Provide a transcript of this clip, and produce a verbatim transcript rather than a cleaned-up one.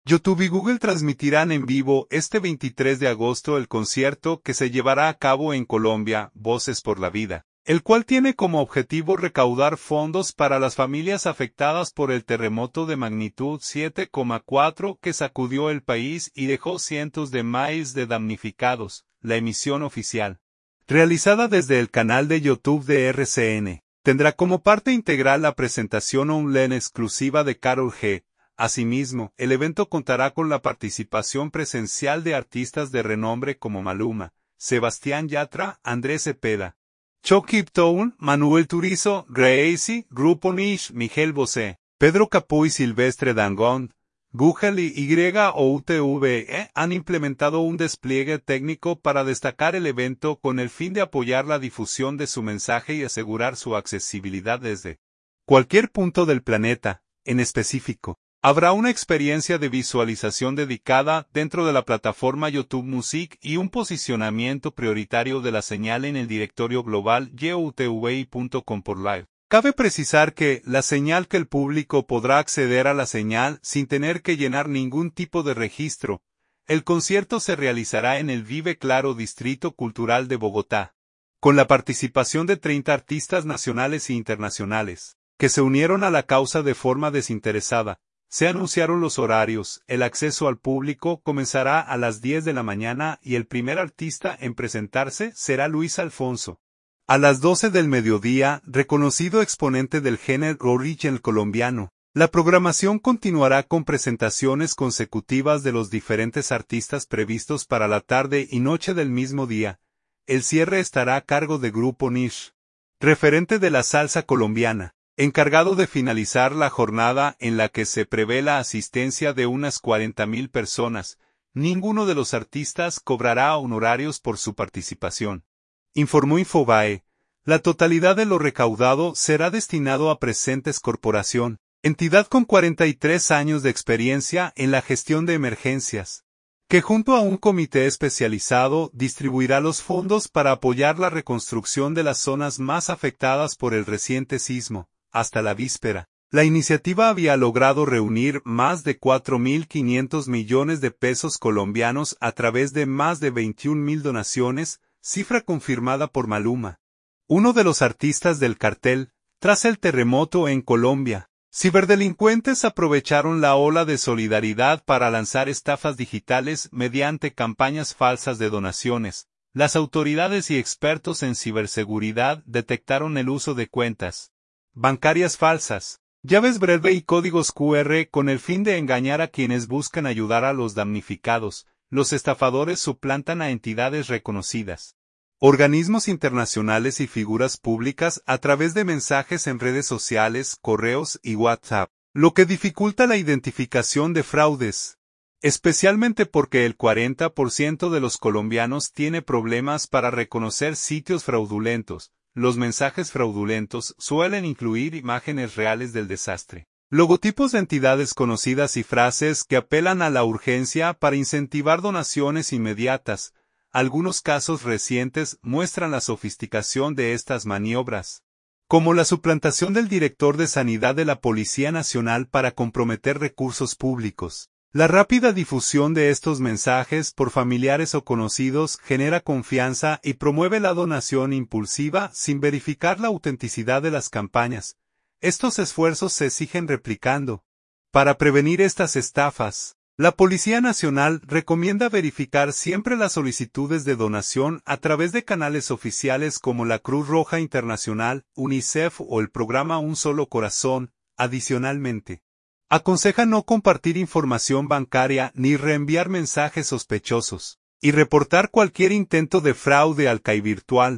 YouTube y Google transmitirán en vivo este veintitrés de agosto el concierto que se llevará a cabo en Colombia, Voces por la Vida, el cual tiene como objetivo recaudar fondos para las familias afectadas por el terremoto de magnitud siete coma cuatro que sacudió el país y dejó cientos de miles de damnificados. La emisión oficial, realizada desde el canal de YouTube de R C N, tendrá como parte integral la presentación online exclusiva de Karol G. Asimismo, el evento contará con la participación presencial de artistas de renombre como Maluma, Sebastián Yatra, Andrés Cepeda, Chucky Town, Manuel Turizo, Gracie, Grupo Niche, Miguel Bosé, Pedro Capó y Silvestre Dangond. Google y Y O U T V E han implementado un despliegue técnico para destacar el evento con el fin de apoyar la difusión de su mensaje y asegurar su accesibilidad desde cualquier punto del planeta. En específico, habrá una experiencia de visualización dedicada dentro de la plataforma YouTube Music y un posicionamiento prioritario de la señal en el directorio global y o u t v i punto com por live. Cabe precisar que la señal que el público podrá acceder a la señal sin tener que llenar ningún tipo de registro. El concierto se realizará en el Vive Claro Distrito Cultural de Bogotá, con la participación de treinta artistas nacionales e internacionales, que se unieron a la causa de forma desinteresada. Se anunciaron los horarios, el acceso al público comenzará a las diez de la mañana y el primer artista en presentarse será Luis Alfonso. A las doce del mediodía, reconocido exponente del género original colombiano. La programación continuará con presentaciones consecutivas de los diferentes artistas previstos para la tarde y noche del mismo día. El cierre estará a cargo de Grupo Niche, referente de la salsa colombiana, encargado de finalizar la jornada en la que se prevé la asistencia de unas cuarenta mil personas. Ninguno de los artistas cobrará honorarios por su participación. Informó Infobae, la totalidad de lo recaudado será destinado a Presentes Corporación, entidad con cuarenta y tres años de experiencia en la gestión de emergencias, que junto a un comité especializado distribuirá los fondos para apoyar la reconstrucción de las zonas más afectadas por el reciente sismo. Hasta la víspera, la iniciativa había logrado reunir más de cuatro mil quinientos millones de pesos colombianos a través de más de veintiún mil donaciones, cifra confirmada por Maluma, uno de los artistas del cartel. Tras el terremoto en Colombia, ciberdelincuentes aprovecharon la ola de solidaridad para lanzar estafas digitales mediante campañas falsas de donaciones. Las autoridades y expertos en ciberseguridad detectaron el uso de cuentas bancarias falsas, llaves breve y códigos cu erre con el fin de engañar a quienes buscan ayudar a los damnificados. Los estafadores suplantan a entidades reconocidas, organismos internacionales y figuras públicas a través de mensajes en redes sociales, correos y WhatsApp, lo que dificulta la identificación de fraudes, especialmente porque el cuarenta por ciento de los colombianos tiene problemas para reconocer sitios fraudulentos. Los mensajes fraudulentos suelen incluir imágenes reales del desastre, logotipos de entidades conocidas y frases que apelan a la urgencia para incentivar donaciones inmediatas. Algunos casos recientes muestran la sofisticación de estas maniobras, como la suplantación del director de Sanidad de la Policía Nacional para comprometer recursos públicos. La rápida difusión de estos mensajes por familiares o conocidos genera confianza y promueve la donación impulsiva sin verificar la autenticidad de las campañas. Estos esfuerzos se siguen replicando. Para prevenir estas estafas, la Policía Nacional recomienda verificar siempre las solicitudes de donación a través de canales oficiales como la Cruz Roja Internacional, UNICEF o el programa Un Solo Corazón. Adicionalmente, aconseja no compartir información bancaria ni reenviar mensajes sospechosos, y reportar cualquier intento de fraude al C A I virtual.